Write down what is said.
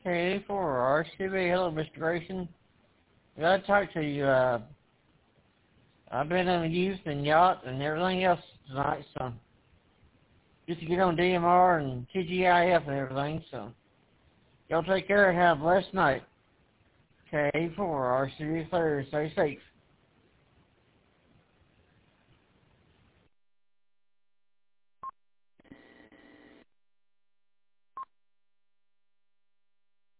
K84 RCB. Hello, Mr. Grayson. I gotta talk to you. I've been on the youth and yacht and everything else tonight, so just to get on DMR and TGIF and everything, so y'all take care and have a blessed night. K84 RCB Clear. Stay safe.